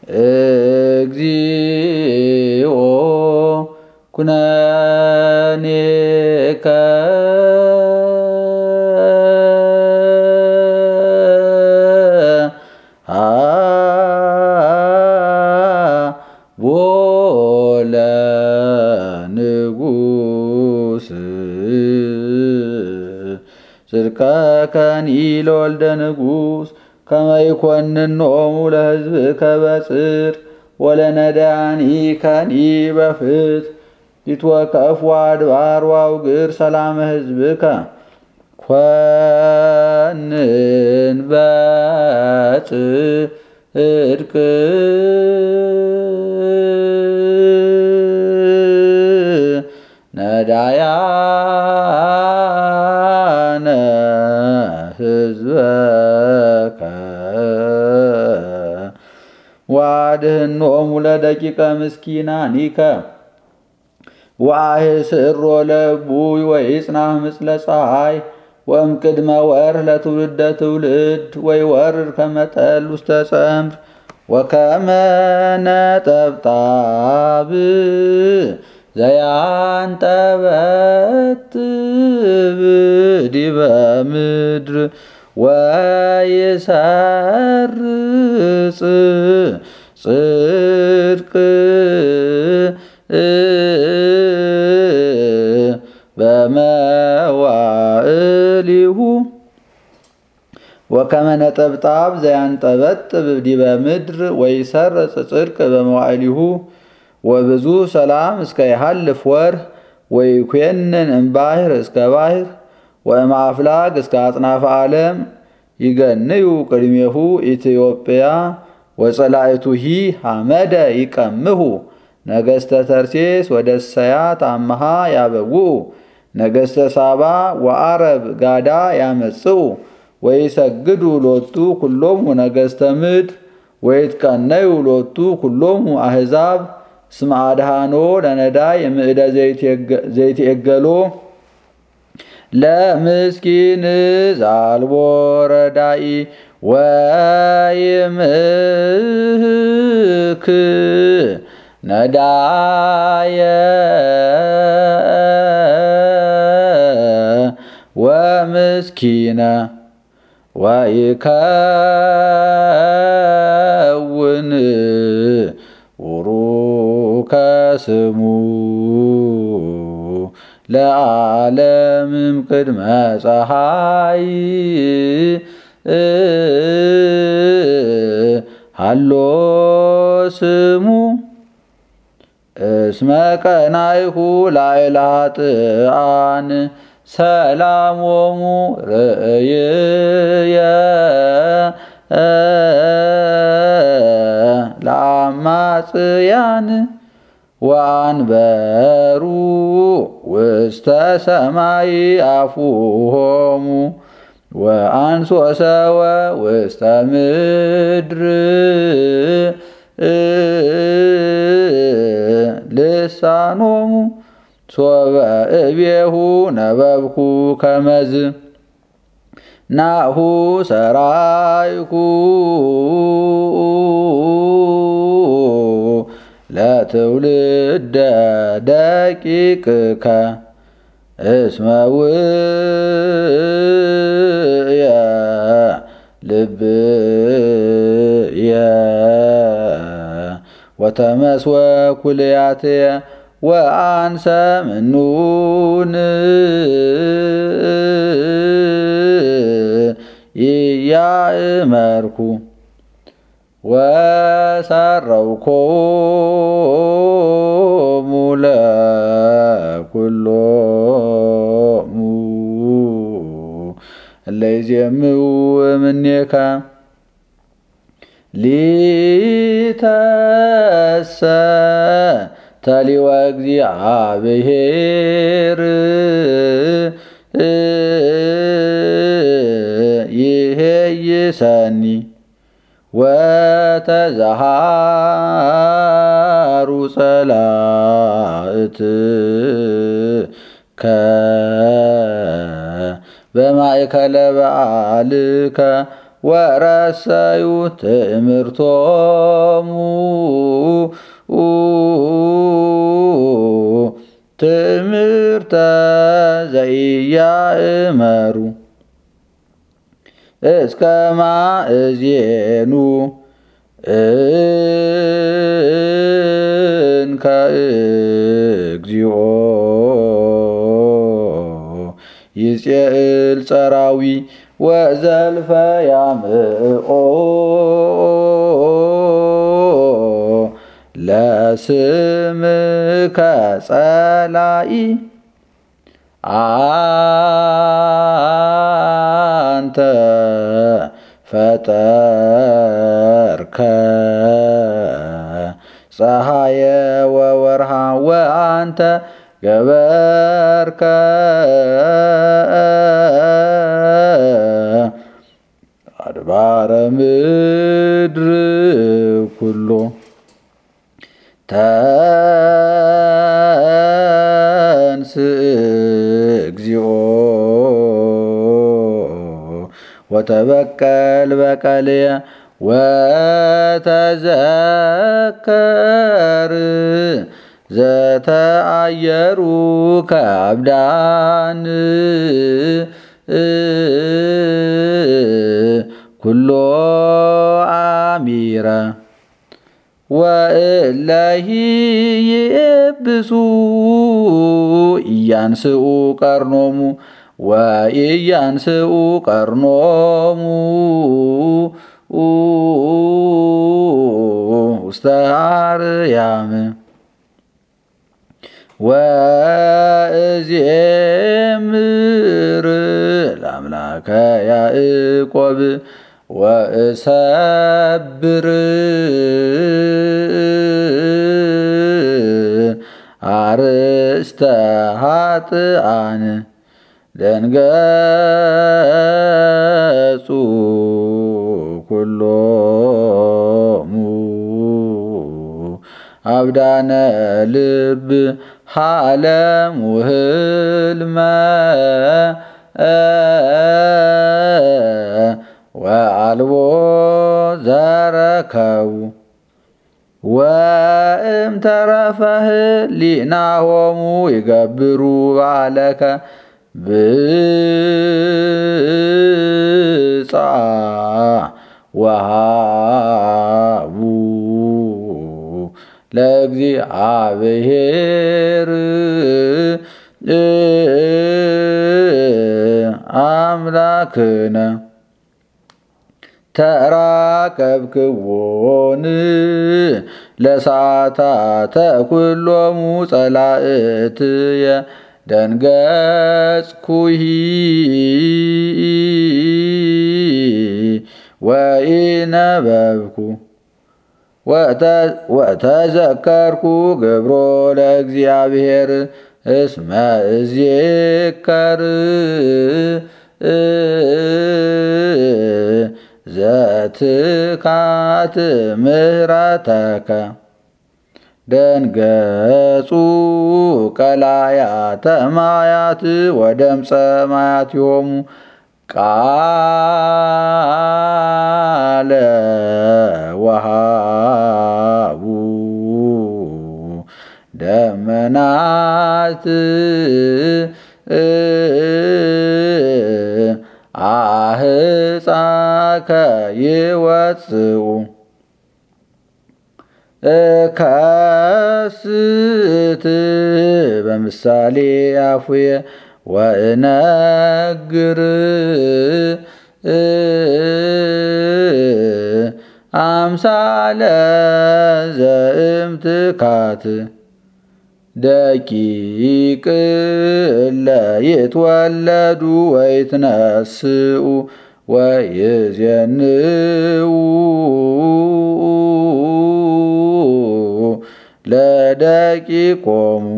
እግዚኦ ኩነኔከ ቦለ ንጉስ ጽድቀከኒ ለወልደ ንጉስ ከመ ይኰንኖሙ ለሕዝብከ በጽድቅ ወለነዳያኒከኒ በፍትሕ ይትወከፉ አድባር ወአውግር ሰላመ ሕዝብከ ኮንን በጽድቅ ነዳያነ ሕዝበከ ወአድኅኖሙ ለደቂቀ ምስኪናኒከ ወአሕስሮ ለእቡይ ወይጽናሕ ምስለ ፀሐይ ወእምቅድመ ወርኅ ለትውልደ ትውልድ ወይወርድ ከመ ጠል ውስተ ጸምር ወከመ ነጠብጣብ ዘያንጠበጥብ ዲበ ምድር ወይሰርጽ ጽድቅ በመዋዕሊሁ ወከመ ነጠብጣብ ዘያንጠበጥብ ዲበ ምድር ወይሰርጽ ጽድቅ በመዋዕሊሁ ወብዙ ሰላም እስከ ይሃልፍ ወርኅ ወይኰንን እምባሕር እስከ ባሕር ወእምአፍላግ እስከ አጽናፈ ዓለም ይገንዩ ቅድሜሁ ኢትዮጵያ ወጸላእቱሂ ሐመደ ይቀምሁ ነገሥተ ተርሴስ ወደሰያት አምሃ ያበውኡ ነገሥተ ሳባ ወአረብ ጋዳ ያመጽኡ ወይሰግዱ ሎቱ ኩሎሙ ነገሥተ ምድር ወይትቀነዩ ሎቱ ኩሎሙ አሕዛብ እስመ አድኃኖ ለነዳይ እምእደ ዘይትዔገሎ ለምስኪን ዘአልቦ ረዳኢ ወይምህክ ነዳየ ወምስኪነ ወይከውን ቡሩከ ስሙ ለዓለምም ቅድመ ፀሐይ ሃሎ ስሙ እስመ ቀናይሁ ላዕለ ኃጥኣን ሰላሞሙ ርእየ ለአማጽያን ወአንበሩ ውስተ ሰማይ አፉሆሙ ወአንሶሰወ ውስተ ምድር ልሳኖሙ ሶበ እቤሁ ነበብኩ ከመዝ ናሁ ሰራይኩ ለትውልደ ደቂቅከ እስመ ውእየ ልብየ ወተመስወ ኩልያትየ ወአንሰ ምኑን ኢያእመርኩ ወሰረውኮሙ ለኵሎሙ እለ ይዜምው እምኔከ ሊተሰ ተሊወ እግዚአብሔር ይሄይሰኒ ወተዛሃሩ ጸላእትከ በማእከለ በዓልከ ወረሰዩ ትእምርቶሙ ግብርተ ዘኢያእመሩ እስከ ማእዜኑ እንከ እግዚኦ ይጼእል ጸራዊ ወዘልፈ ያምኦ ለስምከ ጸላኢ አንተ ፈጠርከ ፀሐየ ወወርሃ ወአንተ ገበርከ አድባረ ምድር ኩሎ ተንሥእ እግዚኦ ወተበቀል በቀልየ ወተዘከር ዘተአየሩ ከአብዳን ኩሎ አሚረ ወእለሂ ይእብሱ ኢያንስኡ ቀርኖሙ ወኢያንስኡ ቀርኖሙ ውስተ አርያም ወእዜምር ለአምላከ ያዕቆብ ወእሰብር አርእስተ ኃጥኣን ደንገጹ ኩሎሙ አብዳነ ልብ ሐለም ውህልመ ወአልቦ ዘረከቡ ወእምተረፈ ህሊናሆሙ ይገብሩ ባለከ ብጻ ወሃቡ ለእግዚአብሔር አምላክነ ተራከብክዎን ለሰዓታተ ኩሎሙ ጸላእትየ ደንገጽኩሂ ወኢነበብኩ ወተዘከርኩ ግብሮ ለእግዚአብሔር እስመ እዜከር ዘትካት ምህረተከ ደንገጹ ቀላያተ ማያት ወደምፀ ማያቲሆሙ ቃለ ወሃቡ ደመናት አህፃከ ይወፅኡ እከስት በምሳሌ አፉየ ወእነግር አምሳለ ዘእምትካት ደቂቅ ለይትወለዱ ወይትነስኡ ወይዜንው ለደቂቆሙ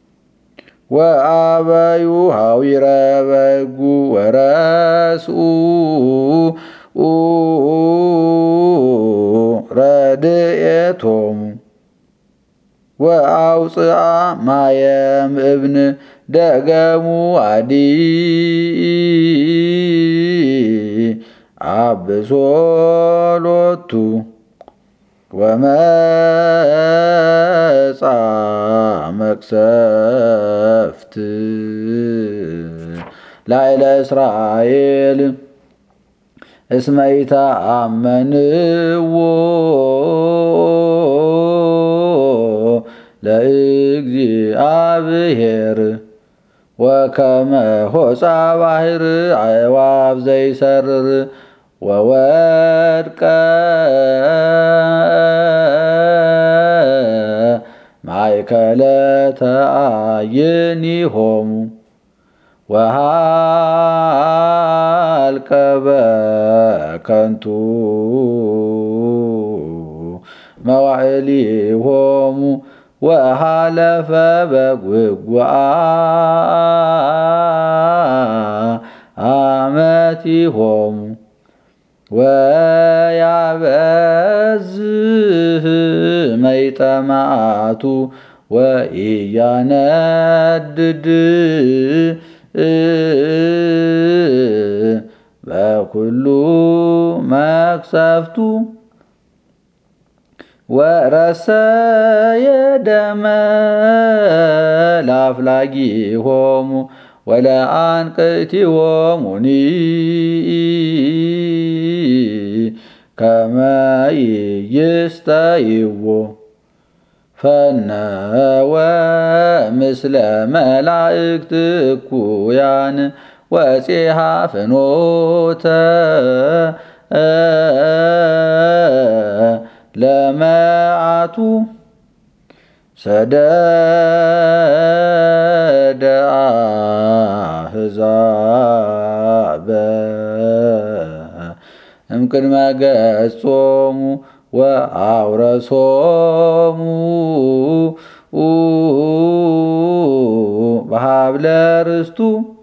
ወአበዩ ሀዊረ በጉ ወረስኡ ረድኤቶሙ ወአውፅአ ማየም እብን ደገሙ አዲ አብሶሎቱ ወመጻ መቅሰፍት ላዕለ እስራኤል እስመ ኢተአመንዎ ለእግዚአብሔር ወከመ ሆፃ ባሕር አዕዋፍ ዘይሰርር ወወድቀ ማእከለ ተአይኒሆሙ ወሃልቀ በከንቱ መዋዕሊሆሙ ወሃለፈ በጉግዋ አመቲሆሙ ወያበዝህ መይጠማቱ ወኢያነድድ በኩሉ መቅሰፍቱ ወረሰየ ደመ ለአፍላጊሆሙ ወለአንቅቲሆሙኒ ከመ ይስተይዎ ፈነወ ምስለ መላእክት እኩያን ወፄሃ ፍኖተ ለመዓቱ ሰደደ አሕዛበ እምቅድመ ገጾሙ ወአውረሶሙ በሀብለ ርስቱ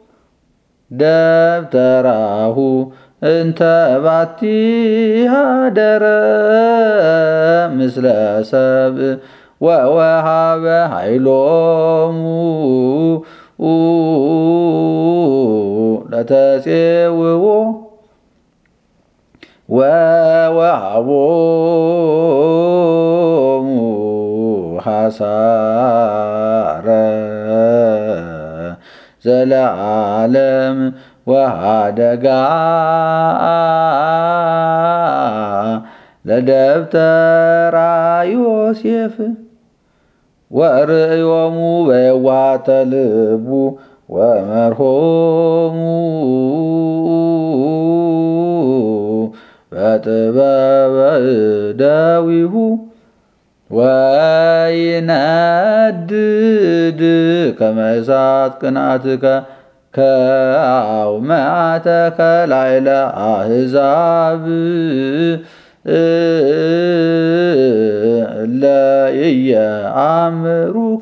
ደብተራሁ እንተ ባቲ ሀደረ ምስለ ሰብእ ወወሃበ ኃይሎሙ ለተፄውዖ ወወሃቦሙ ሐሳረ ዘለዓለም ወሃደጋ ለደብተራ ዮሴፍ ወርእዮሙ በየዋህተ ልቡ ወመርሆሙ በጥበበ እደዊሁ ወይነድድ ከመ እሳት ቅንዓትከ ከአውማተከ ላዕለ አሕዛብ እለ ኢየአምሩከ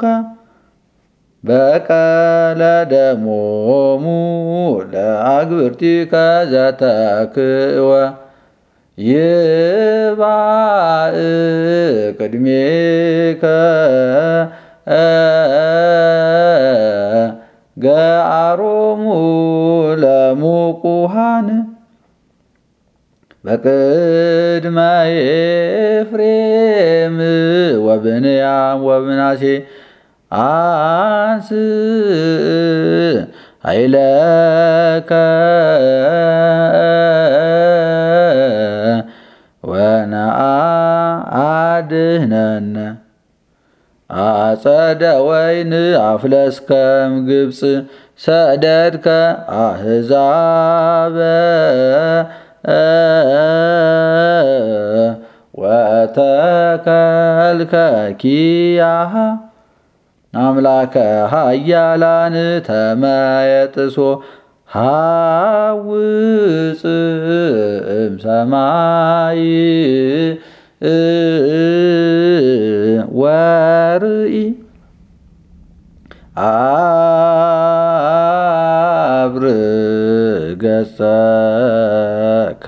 በቀለ ደሞሙ ለአግብርቲከ ዘተክእወ ይባእ ቅድሜከ ገአሮሙ ለሙቁሃን በቅድመ ኤፍሬም ወብንያም ወምናሴ አንስ ኃይለከ ወነአ አድኅነነ አጸደ ወይን አፍለስከም ግብፅ ሰደድከ አሕዛበ ወተከልከ ኪያሃ አምላከ ኃያላን ተመየጥሶ ሐውፅ እምሰማይ ወርኢ አብር ገጸከ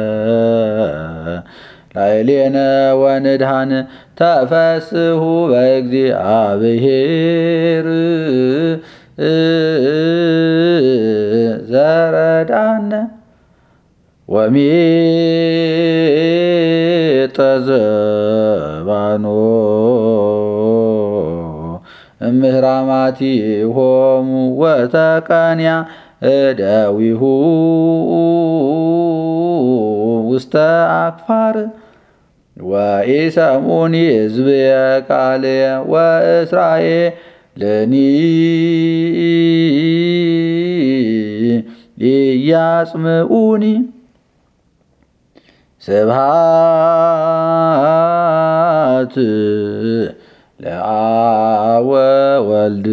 ላዕሌነ ወንድሃን ተፈስሑ በእግዚአብሔር ዘረዳነ ወሚጠ ዘባኖ እምህራማቲሆሙ ወተቀንያ እደዊሁ ውስተ አክፋር ወኢሰሙኒ ሕዝብየ ቃልየ ወእስራኤልኒ ኢያጽምዑኒ ስብሐት ለአብ ወወልድ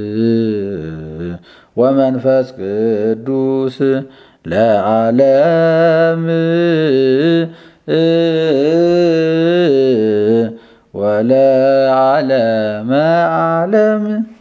ወመንፈስ ቅዱስ ለዓለም ወለዓለመ ዓለም